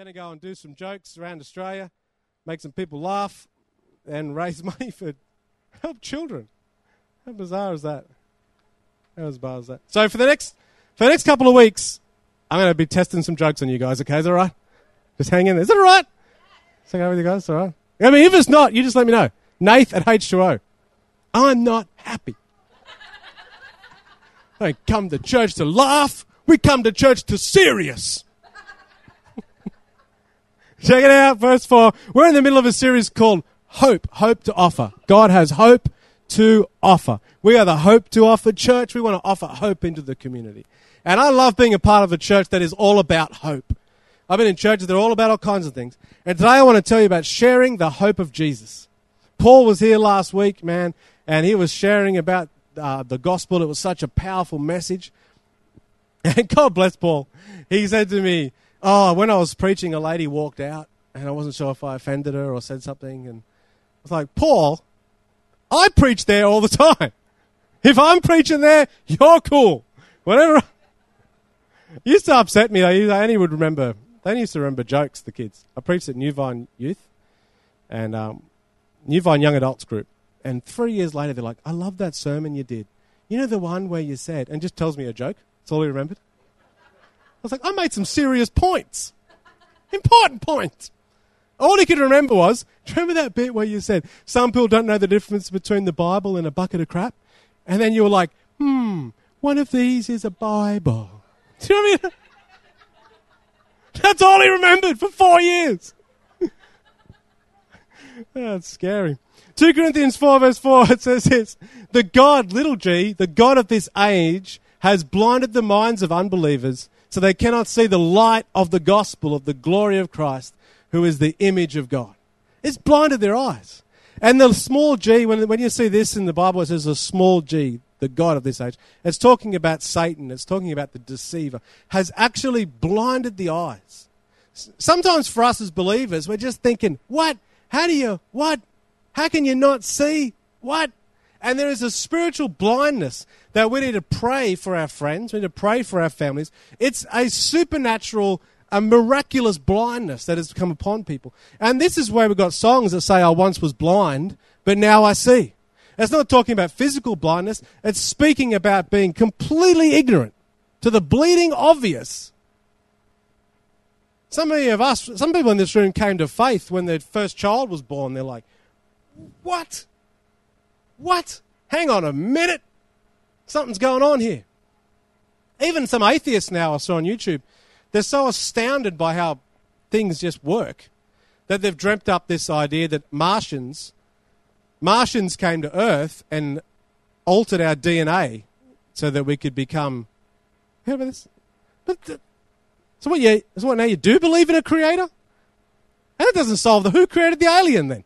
going to go and do some jokes around Australia, make some people laugh, and raise money for help children. How bizarre is that? How bizarre is that? So for the next couple of weeks, I'm going to be testing some jokes on you guys, okay? Is that all right? Just hang in there. Is that all right? Is that okay with you guys? All right? I mean, if it's not, you just let me know. Nath at H2O. I'm not happy. I don't come to church to laugh. We come to church to serious. Check it out, verse 4. We're in the middle of a series called Hope to Offer. God has hope to offer. We are the Hope to Offer church. We want to offer hope into the community. And I love being a part of a church that is all about hope. I've been in churches that are all about all kinds of things. And today I want to tell you about sharing the hope of Jesus. Paul was here last week, man, and he was sharing about the gospel. It was such a powerful message. And God bless Paul. He said to me, when I was preaching, a lady walked out, and I wasn't sure if I offended her or said something. And I was like, Paul, I preach there all the time. If I'm preaching there, you're cool. Whatever. It used to upset me. They only used to remember jokes, the kids. I preached at New Vine Youth and New Vine Young Adults group. And 3 years later, they're like, I love that sermon you did. You know the one where you said, and just tells me a joke. That's all he remembered. I was like, I made some serious points. Important points. All he could remember was, do you remember that bit where you said, some people don't know the difference between the Bible and a bucket of crap? And then you were like, one of these is a Bible. Do you know what I mean? That's all he remembered for 4 years. That's scary. 2 Corinthians 4 verse 4, it says this, the God, little g, the God of this age has blinded the minds of unbelievers so they cannot see the light of the gospel of the glory of Christ, who is the image of God. It's blinded their eyes. And the small g, when you see this in the Bible, it says a small g, the God of this age. It's talking about Satan. It's talking about the deceiver. Has actually blinded the eyes. Sometimes for us as believers, we're just thinking, what? How can you not see? What? And there is a spiritual blindness that we need to pray for our friends. We need to pray for our families. It's a supernatural, a miraculous blindness that has come upon people. And this is where we've got songs that say, I once was blind, but now I see. It's not talking about physical blindness. It's speaking about being completely ignorant to the bleeding obvious. Some people in this room came to faith when their first child was born. They're like, what? What? Hang on a minute. Something's going on here. Even some atheists now I saw on YouTube, they're so astounded by how things just work that they've dreamt up this idea that Martians came to Earth and altered our DNA so that we could become... Hear about this? So what now you do believe in a creator? And it doesn't solve who created the alien then?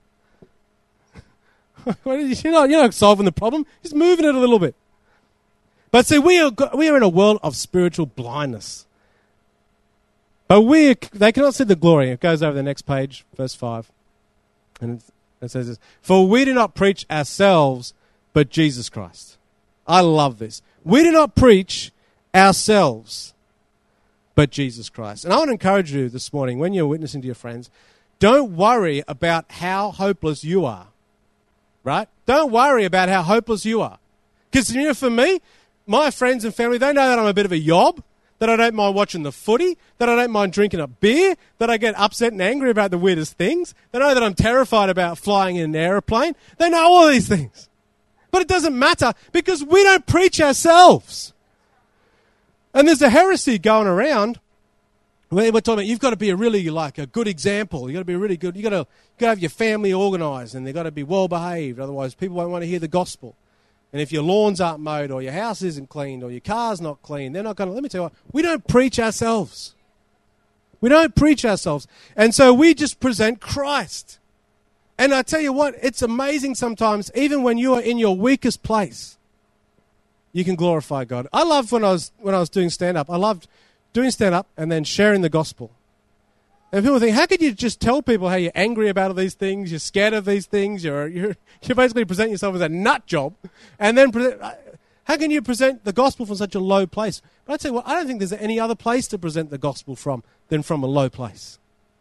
You're not solving the problem. Just moving it a little bit. But see, we are in a world of spiritual blindness. But they cannot see the glory. It goes over the next page, verse 5. And it says this, for we do not preach ourselves, but Jesus Christ. I love this. We do not preach ourselves, but Jesus Christ. And I want to encourage you this morning, when you're witnessing to your friends, don't worry about how hopeless you are. Right? Don't worry about how hopeless you are. Because, for me, my friends and family, they know that I'm a bit of a yob, that I don't mind watching the footy, that I don't mind drinking a beer, that I get upset and angry about the weirdest things. They know that I'm terrified about flying in an aeroplane. They know all these things. But it doesn't matter because we don't preach ourselves. And there's a heresy going around where we're talking about you've got to be a good example. You've got to be really good. You've got to have your family organised and they've got to be well behaved. Otherwise, people won't want to hear the gospel. And if your lawns aren't mowed or your house isn't cleaned or your car's not clean, they're not going to... Let me tell you what, we don't preach ourselves. We don't preach ourselves. And so we just present Christ. And I tell you what, it's amazing sometimes, even when you are in your weakest place, you can glorify God. I loved when I was doing stand-up. I loved doing stand-up and then sharing the gospel. And people think, how could you just tell people how you're angry about all these things, you're scared of these things, you basically present yourself as a nut job, and then how can you present the gospel from such a low place? But I tell you what, I don't think there's any other place to present the gospel from than from a low place.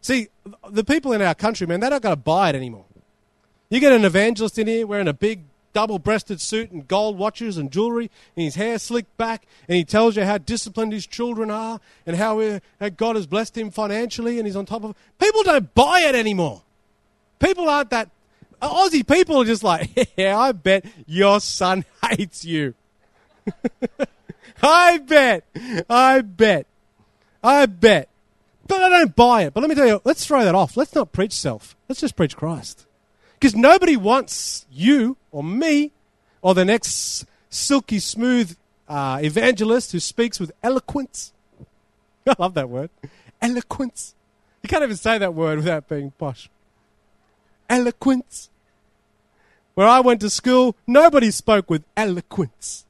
See, the people in our country, man, they're not going to buy it anymore. You get an evangelist in here wearing a big double-breasted suit and gold watches and jewelry and his hair slicked back, and he tells you how disciplined his children are and how God has blessed him financially and he's on top of it. People don't buy it anymore. People aren't that. Aussie people are just like, yeah, I bet your son hates you. I bet. But I don't buy it. But let me tell you, let's throw that off. Let's not preach self. Let's just preach Christ. Because nobody wants you or me or the next silky smooth evangelist who speaks with eloquence. I love that word. Eloquence. You can't even say that word without being posh. Eloquence. Where I went to school, nobody spoke with eloquence.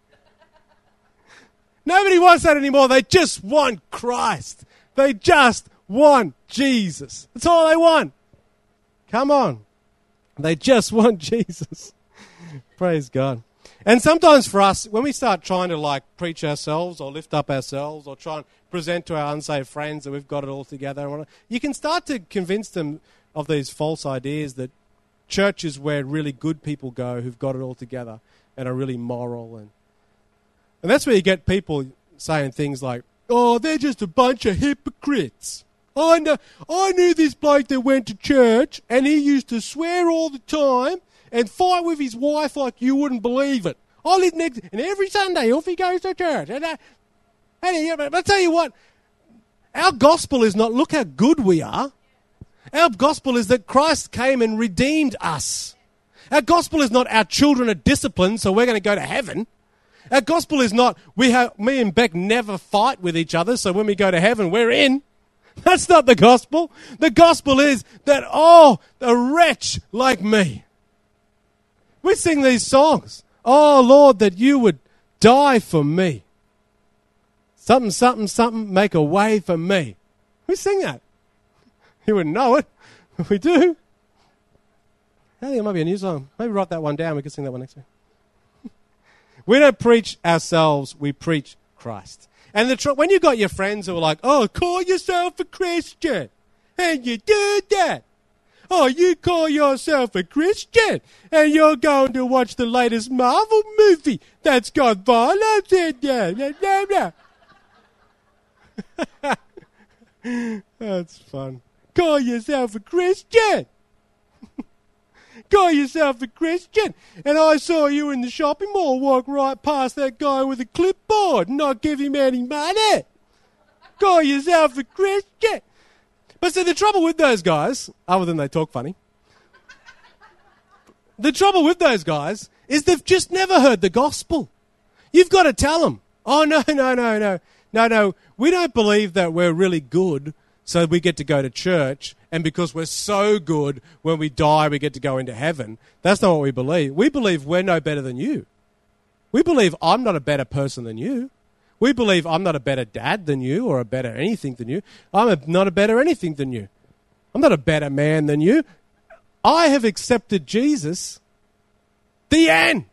Nobody wants that anymore. They just want Christ. They just want Jesus. That's all they want. Come on. They just want Jesus. Praise God. And sometimes for us, when we start trying to preach ourselves or lift up ourselves or try and present to our unsaved friends that we've got it all together, you can start to convince them of these false ideas that church is where really good people go who've got it all together and are really moral. And that's where you get people saying things like, oh, they're just a bunch of hypocrites. I knew this bloke that went to church and he used to swear all the time and fight with his wife like you wouldn't believe it. I live next, and every Sunday off he goes to church. And I'll tell you what, our gospel is not, look how good we are. Our gospel is that Christ came and redeemed us. Our gospel is not our children are disciplined, so we're going to go to heaven. Our gospel is not me and Beck never fight with each other, so when we go to heaven, we're in. That's not the gospel. The gospel is that, oh, a wretch like me. We sing these songs. Oh, Lord, that you would die for me. Something, something, something, make a way for me. We sing that. You wouldn't know it. We do. I think it might be a new song. Maybe write that one down. We could sing that one next week. We don't preach ourselves. We preach Christ. And when you got your friends who are like, oh, call yourself a Christian, and you do that. Oh, you call yourself a Christian, and you're going to watch the latest Marvel movie that's got violence in there. That's fun. Call yourself a Christian. Call yourself a Christian. And I saw you in the shopping mall walk right past that guy with a clipboard and not give him any money. Call yourself a Christian. But see, the trouble with those guys, other than they talk funny, the trouble with those guys is they've just never heard the gospel. You've got to tell them, oh, no. We don't believe that we're really good, so we get to go to church, and because we're so good, when we die, we get to go into heaven. That's not what we believe. We believe we're no better than you. We believe I'm not a better person than you. We believe I'm not a better dad than you or a better anything than you. Not a better anything than you. I'm not a better man than you. I have accepted Jesus. The end.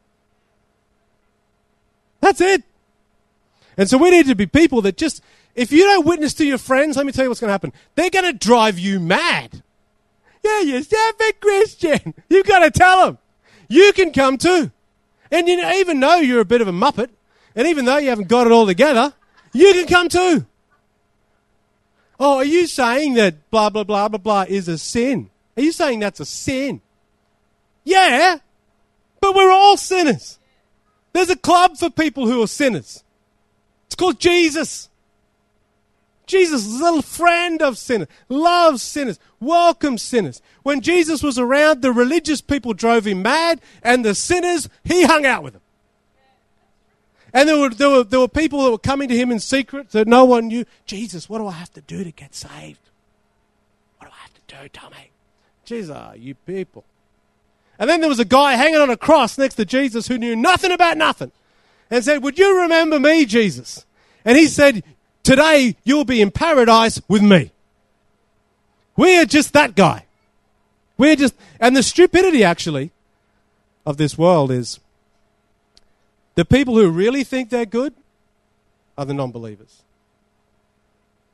That's it. And so we need to be people that just, if you don't witness to your friends, let me tell you what's going to happen. They're going to drive you mad. Yeah, you're a Christian. You've got to tell them. You can come too. And even though you're a bit of a muppet, and even though you haven't got it all together, you can come too. Oh, are you saying that blah, blah, blah, blah, blah is a sin? Are you saying that's a sin? Yeah, but we're all sinners. There's a club for people who are sinners. It's called Jesus. Jesus is a friend of sinners, loves sinners, welcomes sinners. When Jesus was around, the religious people drove him mad, and the sinners, he hung out with them. And there were people that were coming to him in secret that no one knew. Jesus, what do I have to do to get saved? What do I have to do, Tommy? Jesus, you people. And then there was a guy hanging on a cross next to Jesus who knew nothing about nothing and said, would you remember me, Jesus? And he said, today you'll be in paradise with me. We're just that guy. And the stupidity actually of this world is the people who really think they're good are the non-believers.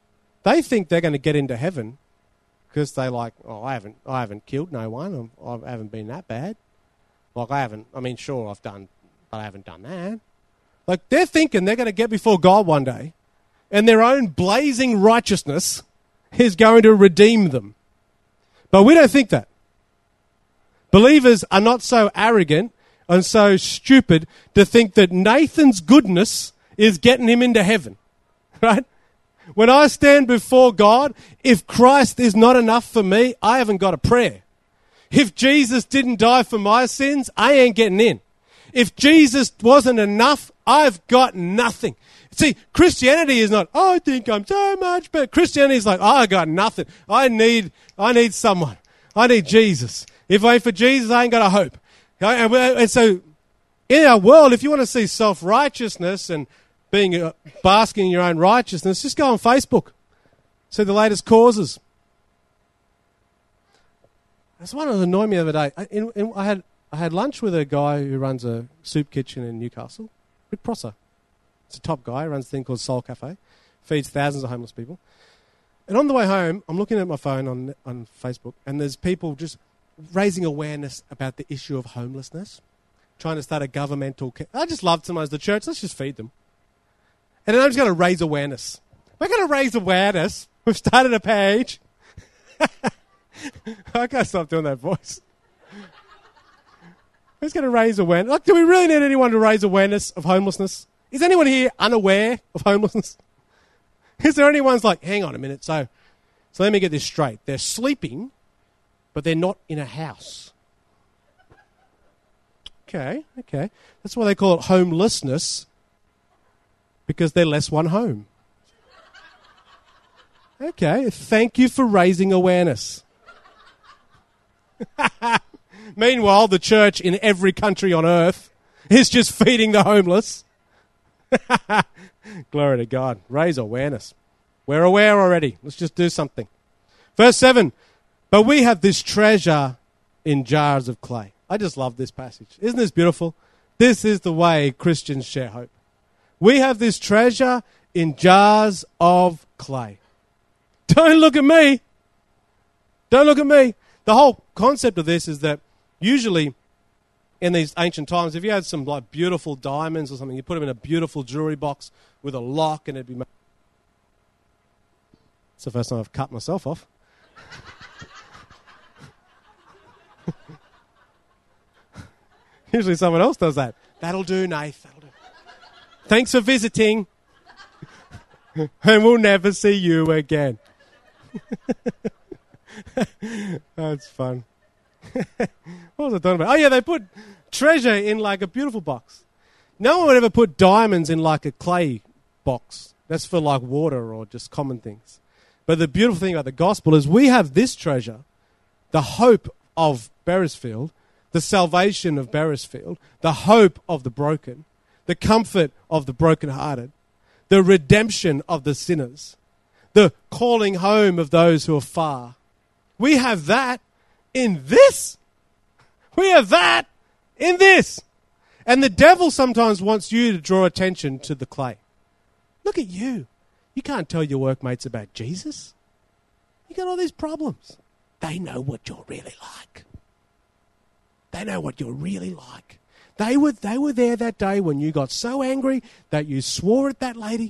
They think they're going to get into heaven because they like, oh, I haven't killed no one. I haven't been that bad. Like sure I've done, but I haven't done that. Like they're thinking they're going to get before God one day and their own blazing righteousness is going to redeem them. But we don't think that. Believers are not so arrogant and so stupid to think that Nathan's goodness is getting him into heaven. Right? When I stand before God, if Christ is not enough for me, I haven't got a prayer. If Jesus didn't die for my sins, I ain't getting in. If Jesus wasn't enough, I've got nothing. See, Christianity is not, I think I'm so much better. Christianity is like, I got nothing. I need someone. I need Jesus. If I ain't for Jesus, I ain't got a hope. And so in our world, if you want to see self-righteousness and basking in your own righteousness, just go on Facebook. See the latest causes. That's one that annoyed me the other day. I had lunch with a guy who runs a soup kitchen in Newcastle, Rick Prosser. It's a top guy, runs a thing called Soul Cafe, feeds thousands of homeless people. And on the way home, I'm looking at my phone on Facebook, and there's people just raising awareness about the issue of homelessness, trying to start a governmental... I just love sometimes the church, let's just feed them. And then I'm just going to raise awareness. We're going to raise awareness. We've started a page. I can't stop doing that voice. Who's going to raise awareness? Like, do we really need anyone to raise awareness of homelessness? Is anyone here unaware of homelessness? Is there anyone's like, hang on a minute, so let me get this straight. They're sleeping, but they're not in a house. Okay. That's why they call it homelessness, because they're less one home. Okay, thank you for raising awareness. Meanwhile, the church in every country on earth is just feeding the homeless. Glory to God. Raise awareness. We're aware already. Let's just do something. Verse 7, but we have this treasure in jars of clay. I just love this passage. Isn't this beautiful? This is the way Christians share hope. We have this treasure in jars of clay. Don't look at me. Don't look at me. The whole concept of this is that usually in these ancient times, if you had some like beautiful diamonds or something, you put them in a beautiful jewelry box with a lock and it'd be made. It's the first time I've cut myself off. Usually someone else does that. That'll do, Nath. That'll do. Thanks for visiting. And we'll never see you again. That's fun. What was I talking about? Oh, yeah, they put treasure in like a beautiful box. No one would ever put diamonds in like a clay box. That's for like water or just common things. But the beautiful thing about the gospel is we have this treasure, the hope of Beresfield, the salvation of Beresfield, the hope of the broken, the comfort of the brokenhearted, the redemption of the sinners, the calling home of those who are far. We have that in this. We have that in this. And the devil sometimes wants you to draw attention to the clay. Look at you. You can't tell your workmates about Jesus. You got all these problems. They know what you're really like. They know what you're really like. They were there that day when you got so angry that you swore at that lady.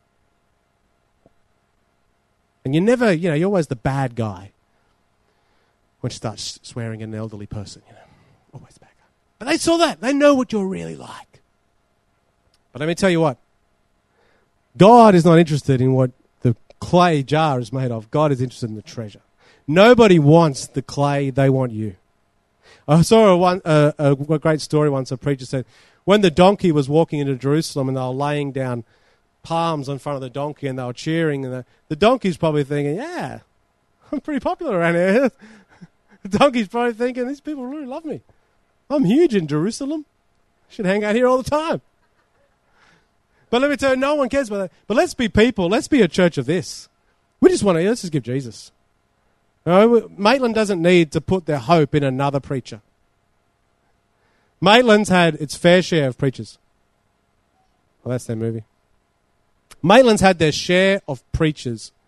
And you never, you're always the bad guy when you start swearing at an elderly person, always the bad guy. But they saw that. They know what you're really like. But let me tell you what. God is not interested in what the clay jar is made of. God is interested in the treasure. Nobody wants the clay. They want you. I saw a great story once. A preacher said, when the donkey was walking into Jerusalem and they were laying down palms in front of the donkey and they were cheering, and the donkey's probably thinking, yeah, I'm pretty popular around here. The donkey's probably thinking, these people really love me. I'm huge in Jerusalem. I should hang out here all the time. But let me tell you, no one cares about that. But let's be people. Let's be a church of this. Let's just give Jesus. Maitland doesn't need to put their hope in another preacher. Maitland's had its fair share of preachers. Well, that's their movie. Maitland's had their share of preachers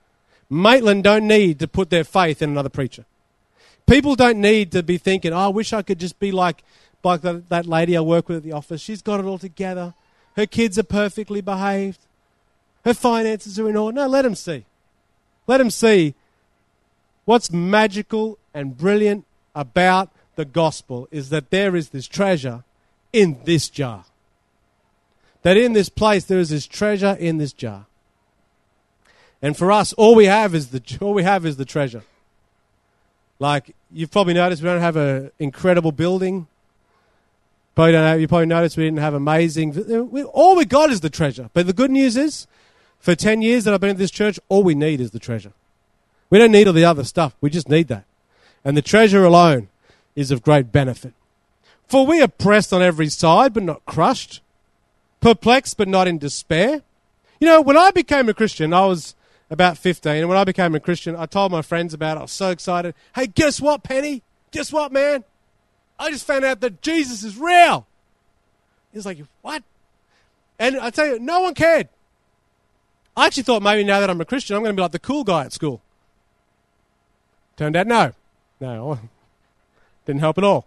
Maitland don't need to put their faith in another preacher. People don't need to be thinking, oh, I wish I could just be like that lady I work with at the office. She's got it all together. Her kids are perfectly behaved. Her finances are in order. No, let them see. Let them see what's magical and brilliant about the gospel is that there is this treasure in this jar. That in this place there is this treasure in this jar. And for us, all we have is the treasure. Like, you've probably noticed we don't have an incredible building. You probably noticed we didn't have amazing... all we got is the treasure. But the good news is, for 10 years that I've been at this church, all we need is the treasure. We don't need all the other stuff. We just need that. And the treasure alone is of great benefit. For we are pressed on every side, but not crushed. Perplexed, but not in despair. You know, when I became a Christian, I was about 15. And when I became a Christian, I told my friends about it. I was so excited. Hey, guess what, Penny? Guess what, man? I just found out that Jesus is real. He was like, what? And I tell you, no one cared. I actually thought maybe now that I'm a Christian, I'm going to be like the cool guy at school. Turned out, no, didn't help at all.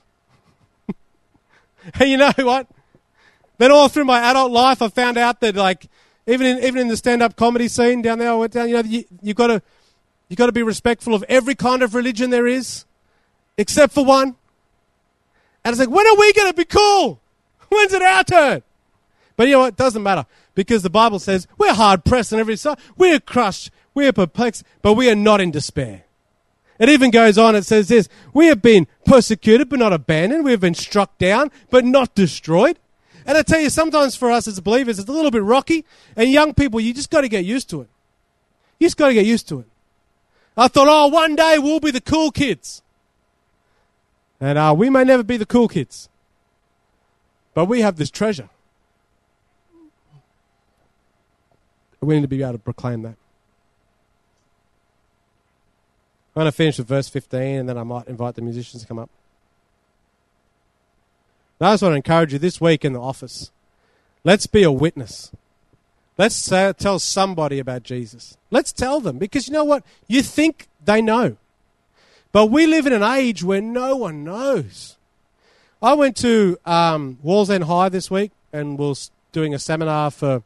And you know what? Then all through my adult life, I found out that like even in the stand-up comedy scene down there, I went down. You know, you got to be respectful of every kind of religion there is, except for one. And it's like, when are we going to be cool? When's it our turn? But you know what? It doesn't matter because the Bible says we're hard pressed on every side. We're crushed. We're perplexed, but we are not in despair. It even goes on, it says this, we have been persecuted but not abandoned. We have been struck down but not destroyed. And I tell you, sometimes for us as believers, it's a little bit rocky. And young people, you just got to get used to it. You just got to get used to it. I thought, one day we'll be the cool kids. And we may never be the cool kids. But we have this treasure. We need to be able to proclaim that. I'm going to finish with verse 15 and then I might invite the musicians to come up. Now, I just want to encourage you this week in the office. Let's be a witness. Let's tell somebody about Jesus. Let's tell them because you know what? You think they know. But we live in an age where no one knows. I went to Wallsend High this week and was doing a seminar for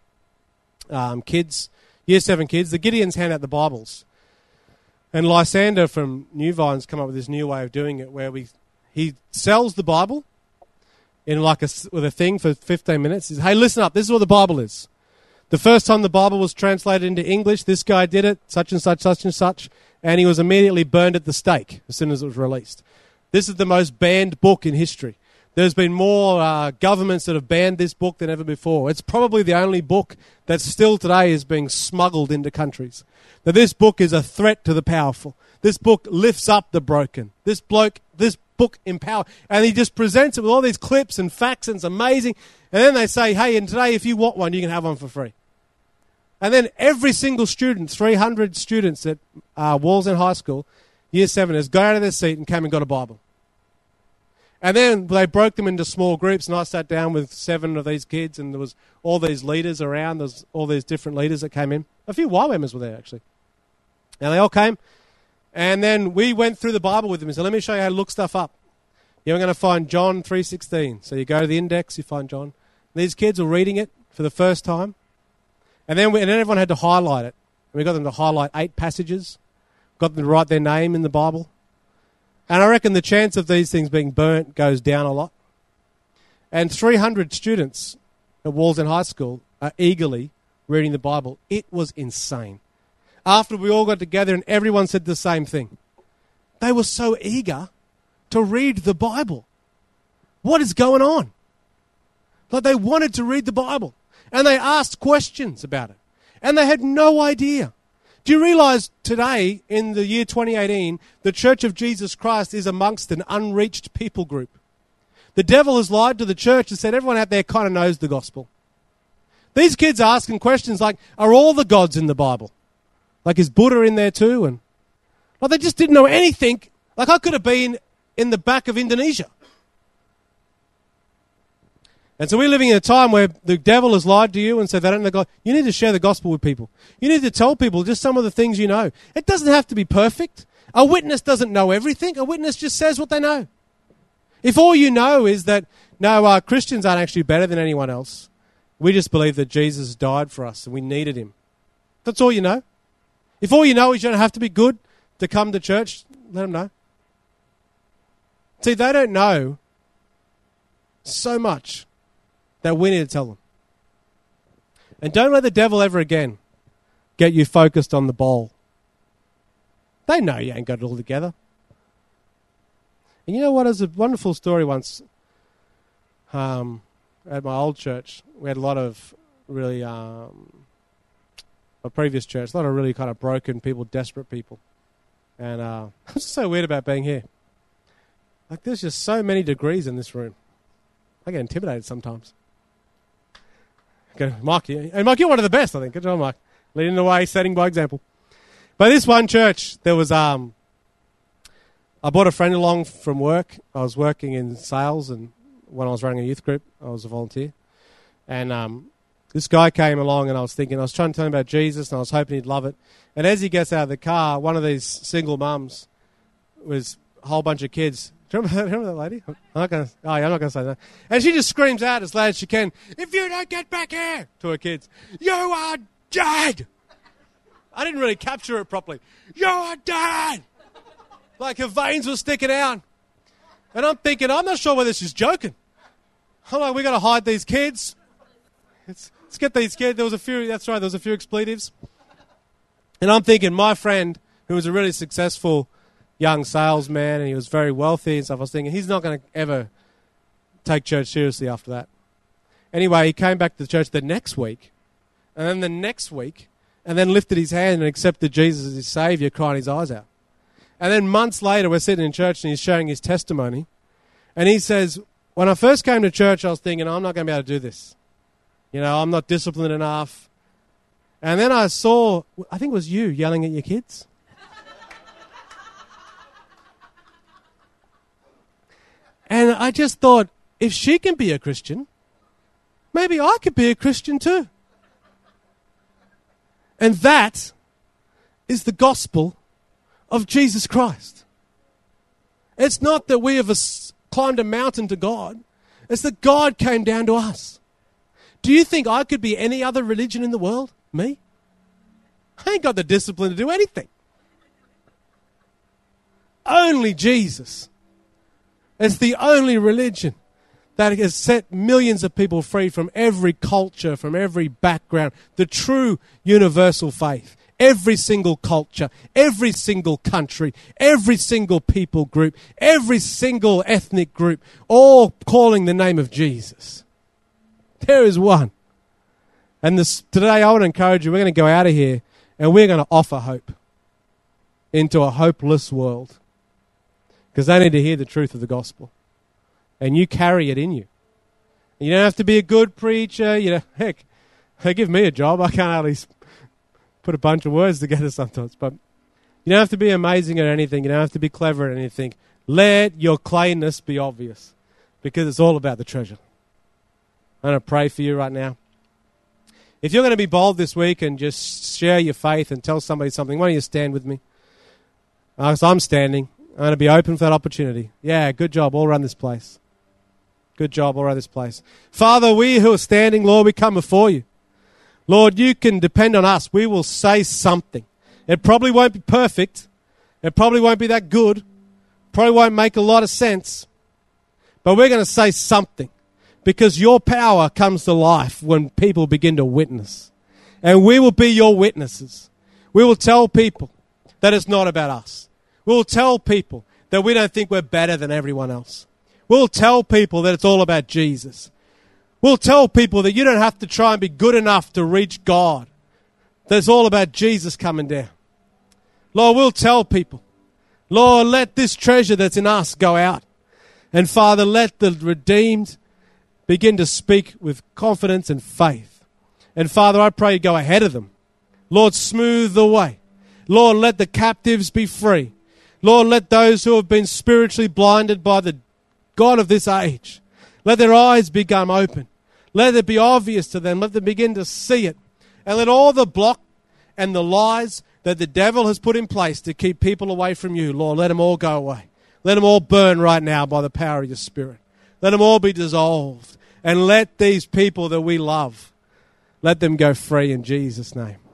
kids, Year 7 kids. The Gideons hand out the Bibles. And Lysander from New Vine's come up with this new way of doing it where he sells the Bible in with a thing for 15 minutes. He says, hey, listen up, this is what the Bible is. The first time the Bible was translated into English, this guy did it, such and such, and he was immediately burned at the stake as soon as it was released. This is the most banned book in history. There's been more governments that have banned this book than ever before. It's probably the only book that still today is being smuggled into countries. Now, this book is a threat to the powerful. This book lifts up the broken. This book empowers. And he just presents it with all these clips and facts, and it's amazing. And then they say, hey, and today if you want one, you can have one for free. And then every single student, 300 students at Wallsend High School, Year 7, has got out of their seat and came and got a Bible. And then they broke them into small groups, and I sat down with 7 of these kids, and there was all these leaders around. There's all these different leaders that came in. A few Y members were there, actually. And they all came, and then we went through the Bible with them and said, let me show you how to look stuff up. You're going to find John 3:16. So you go to the index, you find John. These kids were reading it for the first time. And then everyone had to highlight it. And we got them to highlight 8 passages, got them to write their name in the Bible. And I reckon the chance of these things being burnt goes down a lot. And 300 students at Wallsend High School are eagerly reading the Bible. It was insane. After we all got together and everyone said the same thing. They were so eager to read the Bible. What is going on? Like they wanted to read the Bible. And they asked questions about it. And they had no idea. Do you realize today, in the year 2018, the Church of Jesus Christ is amongst an unreached people group? The devil has lied to the church and said everyone out there kind of knows the gospel. These kids are asking questions like, are all the gods in the Bible? Like, is Buddha in there too? And like, they just didn't know anything. Like, I could have been in the back of Indonesia. And so we're living in a time where the devil has lied to you and said they don't know God. You need to share the gospel with people. You need to tell people just some of the things you know. It doesn't have to be perfect. A witness doesn't know everything. A witness just says what they know. If all you know is that, no, Christians aren't actually better than anyone else. We just believe that Jesus died for us and we needed him. That's all you know. If all you know is you don't have to be good to come to church, let them know. See, they don't know so much that we need to tell them. And don't let the devil ever again get you focused on the bowl. They know you ain't got it all together. And you know what? It was a wonderful story once at my old church. We had a lot of really, a previous church, a lot of really kind of broken people, desperate people. And it's just so weird about being here. Like, there's just so many degrees in this room. I get intimidated sometimes. Okay, Mike, you're one of the best, I think. Good job, Mike. Leading the way, setting by example. But this one church, there was, I brought a friend along from work. I was working in sales, and when I was running a youth group, I was a volunteer. And this guy came along, and I was trying to tell him about Jesus, and I was hoping he'd love it. And as he gets out of the car, one of these single mums was a whole bunch of kids. Do you remember that lady? I'm not going to say that. And she just screams out as loud as she can, "If you don't get back here," to her kids, "you are dead." I didn't really capture it properly. "You are dead." Like her veins were sticking out. And I'm thinking, I'm not sure whether she's joking. I'm like, we got to hide these kids. Let's get these kids. There was a few expletives. And I'm thinking, my friend, who was a really successful young salesman, and he was very wealthy and stuff, I was thinking, he's not going to ever take church seriously after that. Anyway, he came back to the church the next week, and then the next week, and then lifted his hand and accepted Jesus as his Savior, crying his eyes out. And then months later, we're sitting in church, and he's sharing his testimony, and he says, when I first came to church, I was thinking, I'm not going to be able to do this. You know, I'm not disciplined enough. And then I saw, I think it was you yelling at your kids. And I just thought, if she can be a Christian, maybe I could be a Christian too. And that is the gospel of Jesus Christ. It's not that we have climbed a mountain to God. It's that God came down to us. Do you think I could be any other religion in the world? Me? I ain't got the discipline to do anything. Only Jesus. It's the only religion that has set millions of people free from every culture, from every background. The true universal faith. Every single culture, every single country, every single people group, every single ethnic group, all calling the name of Jesus. There is one. And today I want to encourage you, we're going to go out of here and we're going to offer hope into a hopeless world. Because they need to hear the truth of the gospel. And you carry it in you. You don't have to be a good preacher. You know, heck, they give me a job. I can't hardly put a bunch of words together sometimes. But you don't have to be amazing at anything. You don't have to be clever at anything. Let your clayness be obvious. Because it's all about the treasure. I'm going to pray for you right now. If you're going to be bold this week and just share your faith and tell somebody something, why don't you stand with me? So I'm standing. I'm going to be open for that opportunity. Yeah, good job all around this place. Good job all around this place. Father, we who are standing, Lord, we come before you. Lord, you can depend on us. We will say something. It probably won't be perfect. It probably won't be that good. Probably won't make a lot of sense. But we're going to say something. Because your power comes to life when people begin to witness. And we will be your witnesses. We will tell people that it's not about us. We'll tell people that we don't think we're better than everyone else. We'll tell people that it's all about Jesus. We'll tell people that you don't have to try and be good enough to reach God. That it's all about Jesus coming down. Lord, we'll tell people, Lord, let this treasure that's in us go out. And Father, let the redeemed begin to speak with confidence and faith. And Father, I pray you go ahead of them. Lord, smooth the way. Lord, let the captives be free. Lord, let those who have been spiritually blinded by the God of this age, Let their eyes become open. Let it be obvious to them. Let them begin to see it. And let all the block and the lies that the devil has put in place to keep people away from you, Lord, let them all go away. Let them all burn right now by the power of your Spirit. Let them all be dissolved. And let these people that we love, let them go free in Jesus' name.